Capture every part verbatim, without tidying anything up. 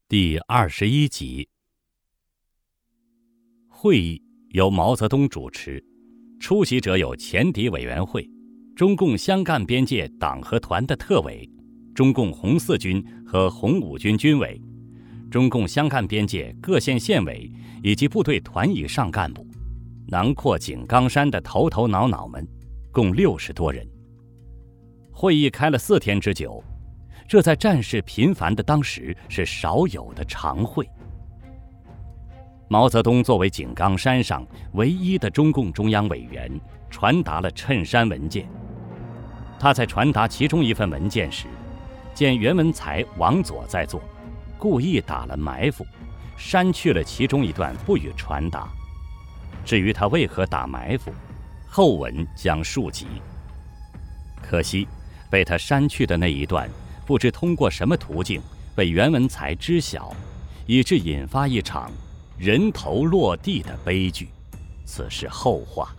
第二十一集。会议由毛泽东主持，出席者有前敌委员会、中共湘赣边界党和团的特委、中共红四军和红五军军委、中共湘赣边界各县县委以及部队团以上干部，囊括井冈山的头头脑脑们，共六十多人。会议开了四天之久，这在战事频繁的当时是少有的常会。毛泽东作为井冈山上唯一的中共中央委员，传达了衬衫文件。他在传达其中一份文件时，见袁文才、王佐在做，故意打了埋伏，删去了其中一段不予传达。至于他为何打埋伏，后文将述及。可惜被他删去的那一段，不知通过什么途径被袁文才知晓，以致引发一场人头落地的悲剧，此是后话。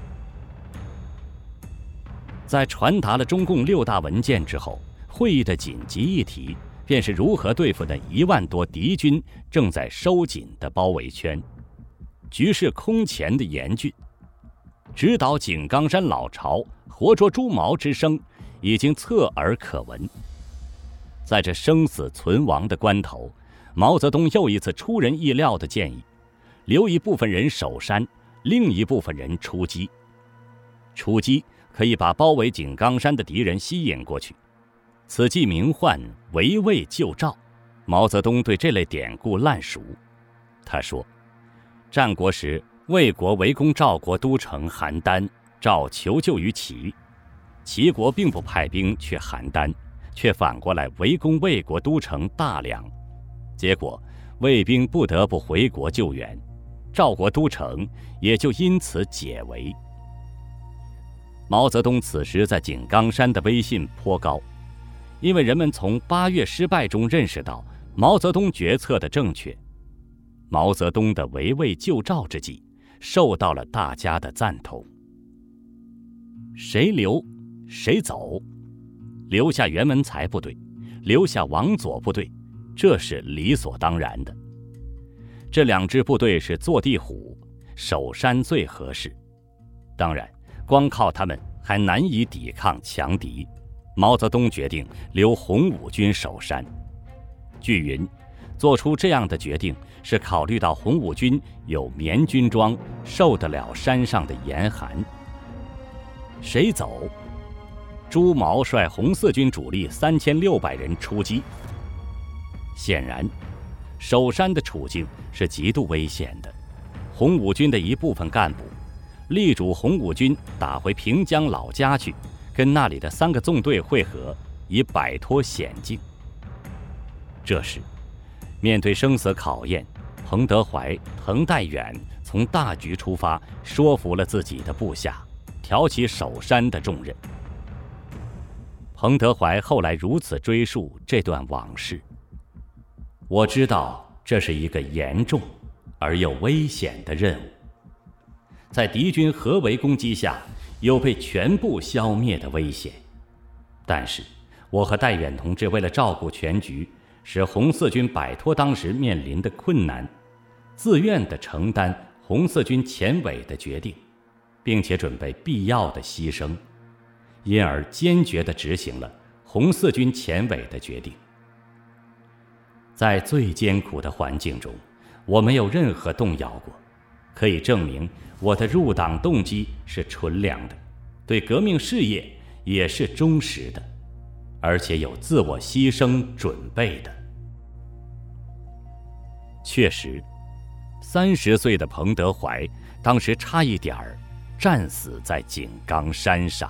在传达了中共六大文件之后，会议的紧急议题便是如何对付那一万多敌军正在收紧的包围圈，局势空前的严峻。直捣井冈山老巢、活捉猪毛之声已经侧耳可闻。在这生死存亡的关头，毛泽东又一次出人意料地建议，留一部分人守山，另一部分人出击。出击可以把包围井冈山的敌人吸引过去，此计名唤围魏救赵。毛泽东对这类典故烂熟。他说，战国时魏国围攻赵国都城邯郸，赵求救于齐，齐国并不派兵去邯郸，却反过来围攻魏国都城大梁，结果魏兵不得不回国救援，赵国都城也就因此解围。毛泽东此时在井冈山的威信颇高，因为人们从八月失败中认识到毛泽东决策的正确。毛泽东的围魏救赵之计受到了大家的赞同。谁留谁走，留下袁文才部队，留下王佐部队，这是理所当然的。这两支部队是坐地虎，守山最合适。当然光靠他们还难以抵抗强敌，毛泽东决定留红五军守山。据云，做出这样的决定是考虑到红五军有棉军装，受得了山上的严寒。谁走？朱毛率红四军主力三千六百人出击。显然，守山的处境是极度危险的。红五军的一部分干部力主红五军打回平江老家去，跟那里的三个纵队会合，以摆脱险境。这时，面对生死考验，彭德怀、滕代远从大局出发，说服了自己的部下，挑起守山的重任。彭德怀后来如此追述这段往事：我知道这是一个严重而又危险的任务，在敌军合围攻击下有被全部消灭的危险，但是我和戴远同志为了照顾全局，使红四军摆脱当时面临的困难，自愿地承担红四军前委的决定，并且准备必要的牺牲，因而坚决地执行了红四军前委的决定。在最艰苦的环境中，我没有任何动摇过，可以证明我的入党动机是纯良的，对革命事业也是忠实的，而且有自我牺牲准备的。确实，三十岁的彭德怀当时差一点儿战死在井冈山上。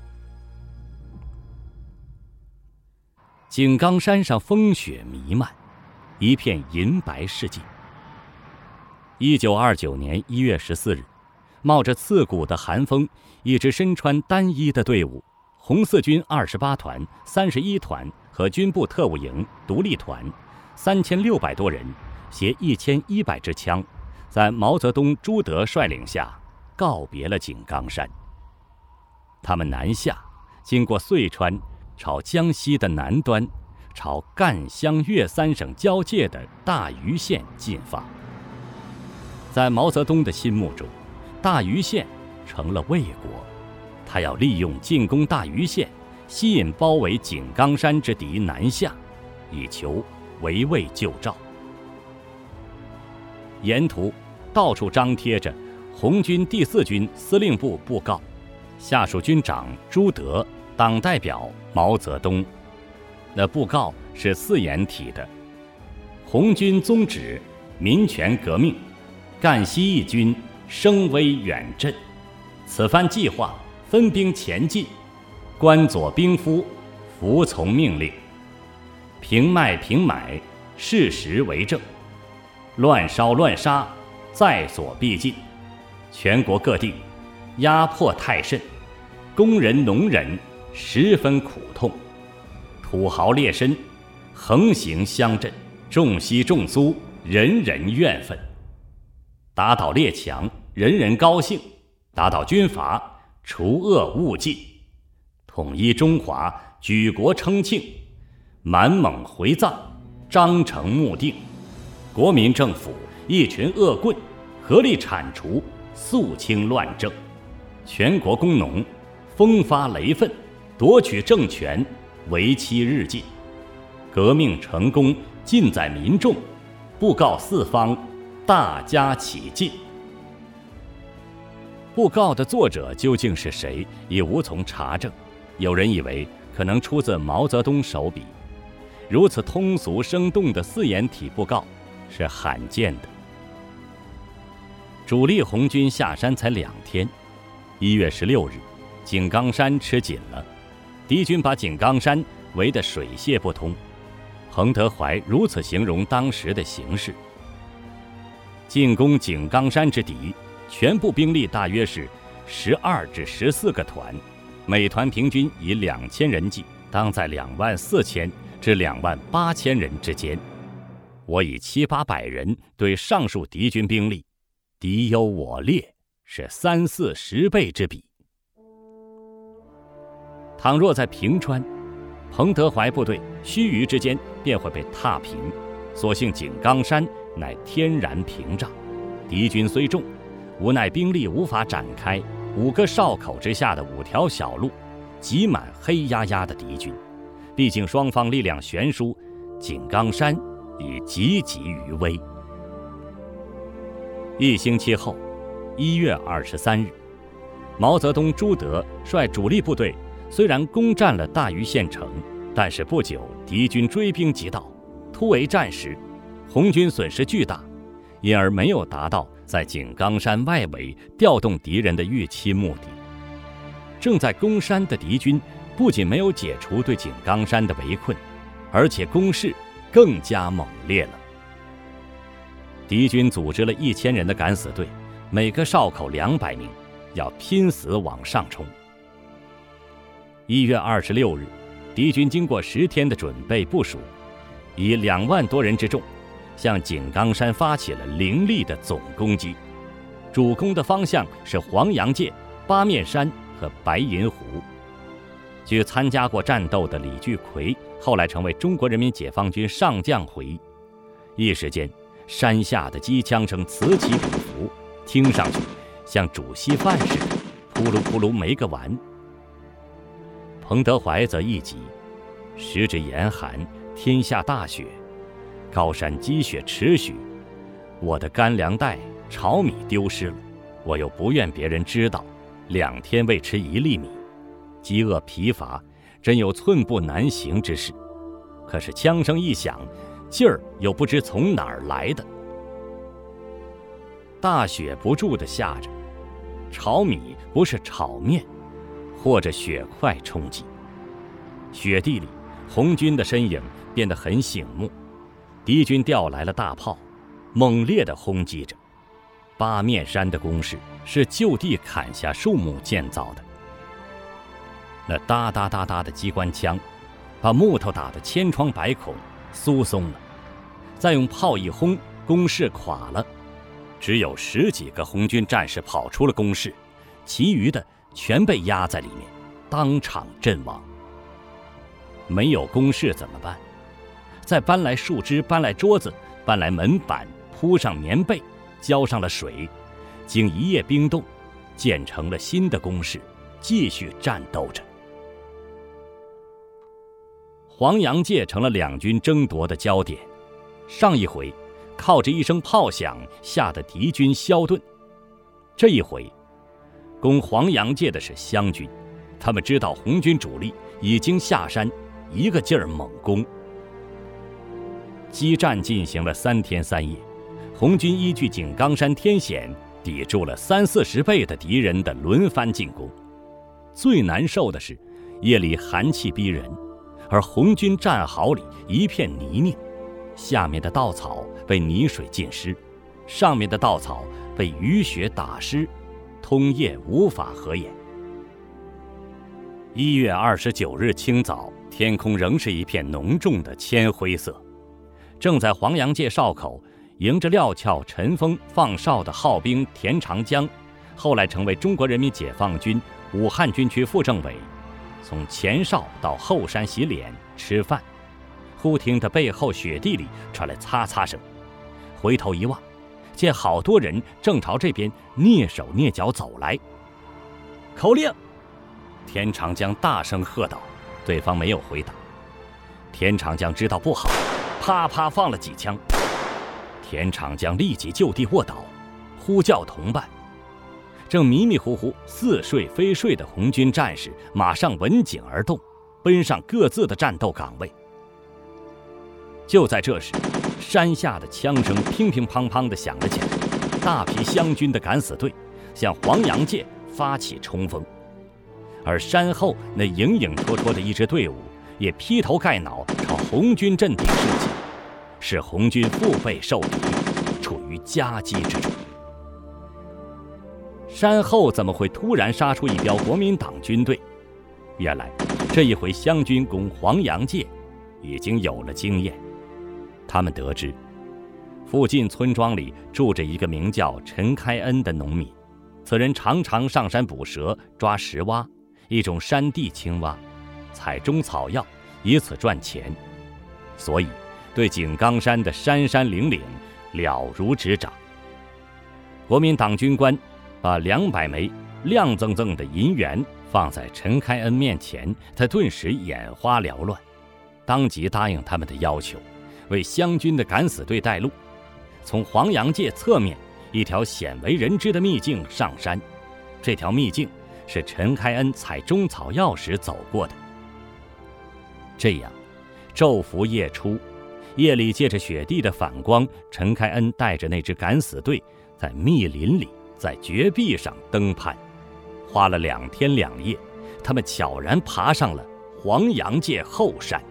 井冈山上风雪弥漫，一片银白世界。一九二九年一月十四日，冒着刺骨的寒风，一支身穿单衣的队伍，红四军二十八团、三十一团和军部特务营、独立团，三千六百多人，携一千一百支枪，在毛泽东、朱德率领下告别了井冈山。他们南下，经过遂川，朝江西的南端， 朝赣湘粤三省交界的大余县进发。在毛泽东的心目中，大余县成了魏国，他要利用进攻大余县，吸引包围井冈山之敌南下，以求围魏救赵。沿途到处张贴着红军第四军司令部布告，下属军长朱德，党代表毛泽东。那布告是四言体的：红军宗旨，民权革命，赣西义军声威远震。此番计划分兵前进，关左兵夫服从命令，平脉平买，事实为证，乱烧乱杀，在所必尽。全国各地压迫太甚，工人农人十分苦痛，土豪劣绅横行乡镇，重西重苏，人人怨愤。打倒列强，人人高兴；打倒军阀，除恶务尽。统一中华，举国称庆；满蒙回藏，章程目定。国民政府一群恶棍，合力铲除，肃清乱政。全国工农风发雷愤，夺取政权，为期日进。革命成功尽在民众，布告四方，大家起劲。布告的作者究竟是谁，已无从查证。有人以为可能出自毛泽东手笔。如此通俗生动的四言体布告是罕见的。主力红军下山才两天，一月十六日，井冈山吃紧了，敌军把井冈山围得水泄不通。彭德怀如此形容当时的形势：进攻井冈山之敌，全部兵力大约是十二至十四个团，每团平均以两千人计，当在两万四千至两万八千人之间。我以七八百人对上述敌军兵力，敌优我劣，是三四十倍之比。倘若在平川，彭德怀部队须臾之间便会被踏平，所幸井冈山乃天然屏障，敌军虽众，无奈兵力无法展开，五个哨口之下的五条小路挤满黑压压的敌军，毕竟双方力量悬殊，井冈山已岌岌于危。一星期后，一月二十三日，毛泽东、朱德率主力部队虽然攻占了大余县城，但是不久敌军追兵即到，突围战时，红军损失巨大，因而没有达到在井冈山外围调动敌人的预期目的。正在攻山的敌军不仅没有解除对井冈山的围困，而且攻势更加猛烈了。敌军组织了一千人的敢死队，每个哨口两百名，要拼死往上冲。一月二十六日，敌军经过十天的准备部署，以两万多人之众，向井冈山发起了凌厉的总攻击。主攻的方向是黄杨界、八面山和白银湖。据参加过战斗的李聚奎后来成为中国人民解放军上将回忆，一时间山下的机枪声此起彼伏，听上去像煮稀饭似的，扑噜扑噜没个完。彭德怀则一急，时值严寒，天下大雪，高山积雪尺许，我的干粮袋、炒米丢失了，我又不愿别人知道，两天未吃一粒米，饥饿疲乏，真有寸步难行之势。可是枪声一响，劲儿又不知从哪儿来的。大雪不住地下着，炒米不是炒面，或者雪块冲击。雪地里，红军的身影变得很醒目，敌军调来了大炮，猛烈地轰击着。八面山的工事是就地砍下树木建造的，那哒哒哒哒的机关枪，把木头打得千疮百孔，酥松了。再用炮一轰，工事垮了，只有十几个红军战士跑出了工事，其余的全被压在里面，当场阵亡。没有工事怎么办？ 再搬来树枝，搬来桌子，搬来门板，铺上棉被，浇上了水，经一夜冰冻，建成了新的工事，继续战斗着。黄杨界成了两军争夺的焦点。上一回靠着一声炮响吓得敌军消遁，这一回攻黄杨界的是湘军，他们知道红军主力已经下山，一个劲儿猛攻。激战进行了三天三夜，红军依据井冈山天险抵住了三四十倍的敌人的轮番进攻。最难受的是夜里寒气逼人，而红军战壕里一片泥泞，下面的稻草被泥水浸湿，上面的稻草被雨雪打湿，通夜无法合眼。一月二十九日清早，天空仍是一片浓重的铅灰色。正在黄杨界哨口迎着料峭尘风放哨的号兵田长江，后来成为中国人民解放军武汉军区副政委，从前哨到后山洗脸吃饭，忽听得背后雪地里传来擦擦声，回头一望，见好多人正朝这边蹑手蹑脚走来。口令！田长江大声喝道，对方没有回答。田长江知道不好，啪啪放了几枪。田长江立即就地卧倒，呼叫同伴。正迷迷糊糊似睡非睡的红军战士马上闻警而动，奔上各自的战斗岗位。就在这时，山下的枪声乒乒乓乓地响了起来，大批湘军的敢死队向黄杨界发起冲锋，而山后那影影绰绰的一支队伍也劈头盖脑朝红军阵地射击，使红军腹背受敌，处于夹击之中。山后怎么会突然杀出一彪国民党军队？原来这一回湘军攻黄杨界已经有了经验。他们得知附近村庄里住着一个名叫陈开恩的农民，此人常常上山捕蛇，抓石蛙，一种山地青蛙，采中草药，以此赚钱，所以对井冈山的山山岭岭了如指掌。国民党军官把两百枚亮锃锃的银元放在陈开恩面前，他顿时眼花缭乱，当即答应他们的要求，为湘军的敢死队带路，从黄杨界侧面一条鲜为人知的秘境上山。这条秘境是陈开恩采中草药时走过的。这样昼伏夜出，夜里借着雪地的反光，陈开恩带着那支敢死队在密林里，在绝壁上登攀，花了两天两夜，他们悄然爬上了黄杨界后山。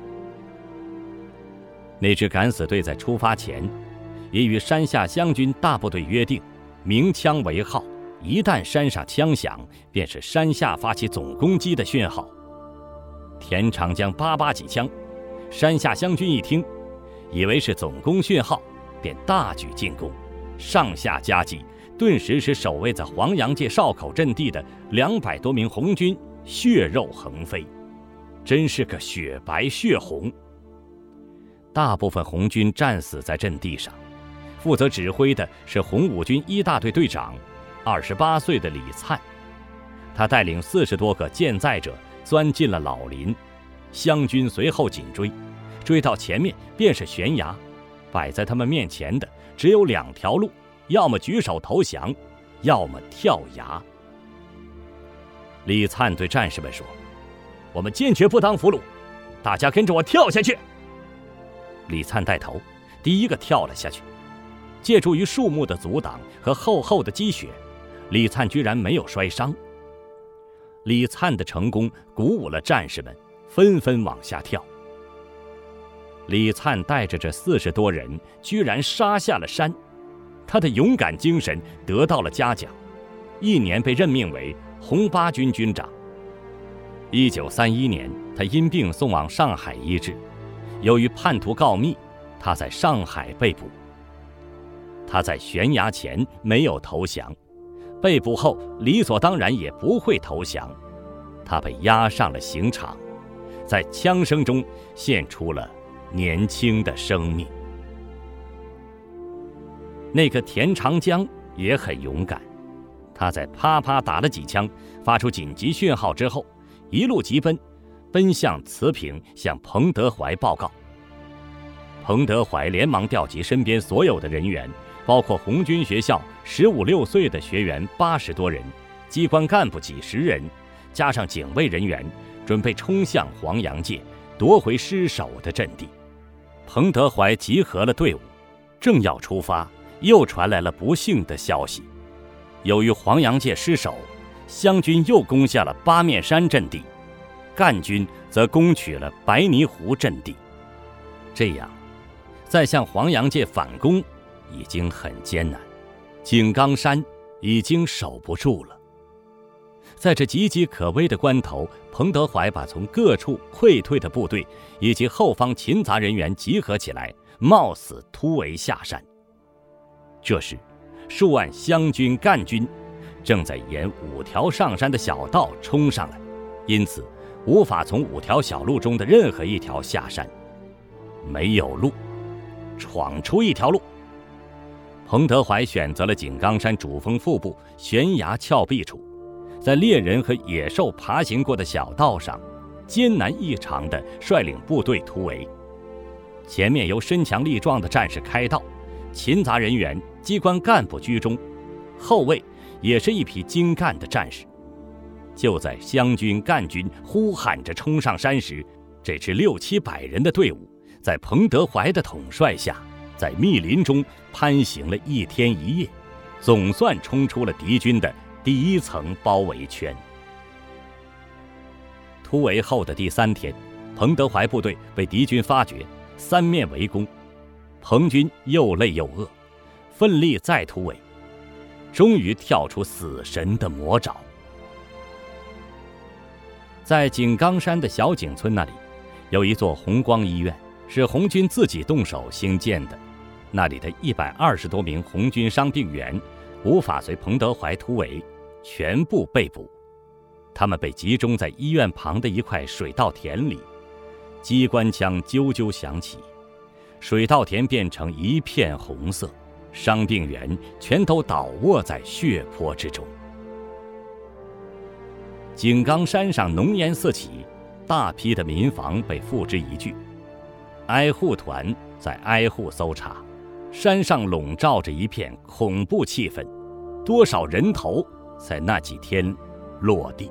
那支敢死队在出发前也与山下湘军大部队约定，鸣枪为号，一旦山上枪响，便是山下发起总攻击的讯号。田长江叭叭几枪，山下湘军一听，以为是总攻讯号，便大举进攻，上下夹击，顿时使守卫在黄杨界哨口阵地的两百多名红军血肉横飞，真是个血白血红。大部分红军战死在阵地上，负责指挥的是红五军一大队队长，二十八岁的李灿。他带领四十多个健在者钻进了老林，湘军随后紧追，追到前面便是悬崖，摆在他们面前的只有两条路，要么举手投降，要么跳崖。李灿对战士们说：“我们坚决不当俘虏，大家跟着我跳下去。”李灿带头，第一个跳了下去。借助于树木的阻挡和厚厚的积雪，李灿居然没有摔伤。李灿的成功鼓舞了战士们，纷纷往下跳。李灿带着这四十多人，居然杀下了山，他的勇敢精神得到了嘉奖，一年被任命为红八军军长。一九三一年，他因病送往上海医治，由于叛徒告密，他在上海被捕。他在悬崖前没有投降，被捕后理所当然也不会投降。他被押上了刑场，在枪声中献出了年轻的生命。那个田长江也很勇敢，他在啪啪打了几枪，发出紧急讯号之后，一路急奔，奔向慈平，向彭德怀报告。彭德怀连忙调集身边所有的人员，包括红军学校十五六岁的学员八十多人，机关干部几十人，加上警卫人员，准备冲向黄杨界，夺回失守的阵地。彭德怀集合了队伍，正要出发，又传来了不幸的消息。由于黄杨界失守，湘军又攻下了八面山阵地，赣军则攻取了白泥湖阵地。这样，再向黄杨界反攻已经很艰难，井冈山已经守不住了。在这岌岌可危的关头，彭德怀把从各处溃退的部队以及后方勤杂人员集合起来，冒死突围下山。这时，数万湘军、赣军正在沿五条上山的小道冲上来，因此无法从五条小路中的任何一条下山。没有路，闯出一条路。彭德怀选择了井冈山主峰腹部悬崖峭壁处，在猎人和野兽爬行过的小道上，艰难异常地率领部队突围。前面由身强力壮的战士开道，勤杂人员、机关干部居中，后卫也是一批精干的战士。就在湘军、赣军呼喊着冲上山时，这支六七百人的队伍在彭德怀的统帅下，在密林中攀行了一天一夜，总算冲出了敌军的第一层包围圈。突围后的第三天，彭德怀部队被敌军发觉，三面围攻。彭军又累又饿，奋力再突围，终于跳出死神的魔爪。在井冈山的小井村那里，有一座红光医院，是红军自己动手兴建的。那里的一百二十多名红军伤病员无法随彭德怀突围，全部被捕。他们被集中在医院旁的一块水稻田里，机关枪啾啾响起，水稻田变成一片红色，伤病员全都倒卧在血泊之中。井冈山上浓烟四起，大批的民房被付之一炬，挨户团在挨户搜查，山上笼罩着一片恐怖气氛，多少人头在那几天落地。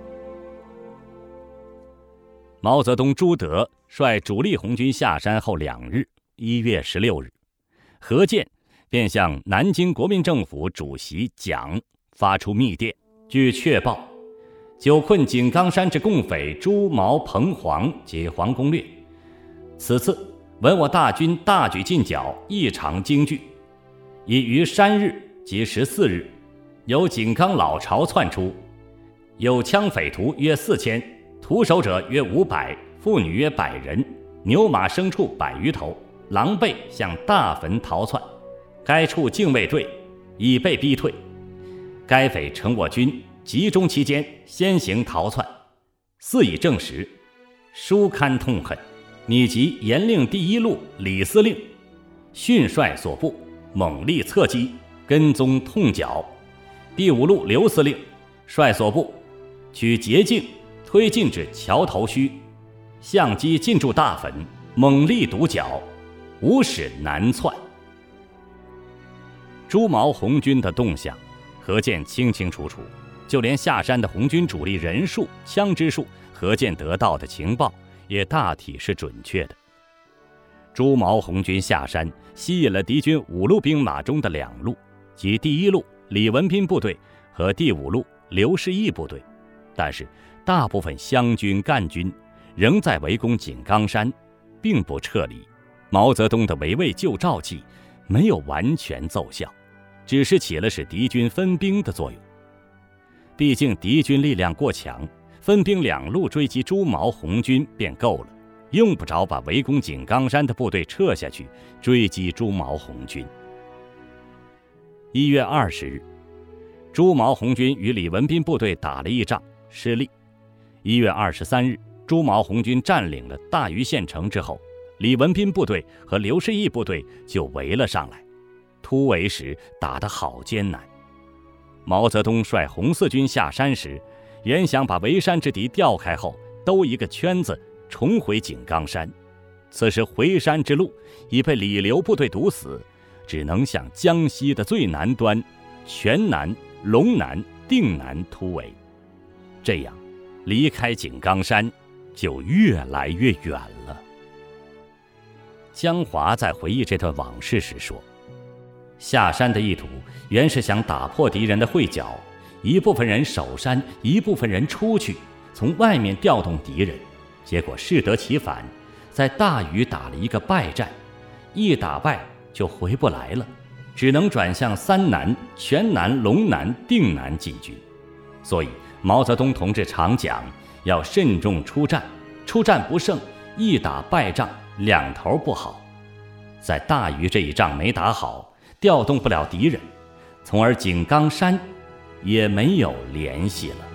毛泽东、朱德率主力红军下山后两日，一月十六日，何键便向南京国民政府主席蒋发出密电，据确报，久困井冈山之共匪朱毛彭黄及黄公略，此次闻我大军大举进剿，异常惊惧，已于山日及十四日，由井冈老巢窜出，有枪匪徒约四千，徒手者约五百，妇女约百人，牛马牲畜百余头，狼狈向大坟逃窜。该处禁卫队已被逼退，该匪乘我军集中期间先行逃窜，似已证实，殊堪痛恨。拟即严令第一路李司令训率所部猛力侧击，跟踪痛剿；第五路刘司令率所部取捷径推进至桥头墟，相机进驻大坟，猛力堵剿，无使难窜。朱毛红军的动向，何键清清楚楚，就连下山的红军主力人数、枪支数，何键得到的情报也大体是准确的。朱毛红军下山，吸引了敌军五路兵马中的两路，即第一路李文斌部队和第五路刘士义部队，但是大部分湘军、赣军仍在围攻井冈山，并不撤离。毛泽东的围魏救赵计没有完全奏效，只是起了使敌军分兵的作用。毕竟敌军力量过强，分兵两路追击朱毛红军便够了，用不着把围攻井冈山的部队撤下去追击朱毛红军。一月二十日，朱毛红军与李文斌部队打了一仗，失利。一月二十三日，朱毛红军占领了大余县城之后， 李文斌部队和刘士义部队就围了上来，突围时打得好艰难。毛泽东率红四军下山时，原想把围山之敌调开后兜一个圈子重回井冈山，此时回山之路已被李刘部队堵死，只能向江西的最南端全南、陇南、定南突围。这样离开井冈山就越来越远了。江华在回忆这段往事时说，下山的意图原是想打破敌人的会剿，一部分人守山，一部分人出去，从外面调动敌人，结果适得其反，在大余打了一个败战，一打败就回不来了，只能转向三南、全南、陇南、定南进军。所以毛泽东同志常讲，要慎重出战，出战不胜，一打败仗，两头不好。在大余这一仗没打好，调动不了敌人，从而井冈山也没有联系了。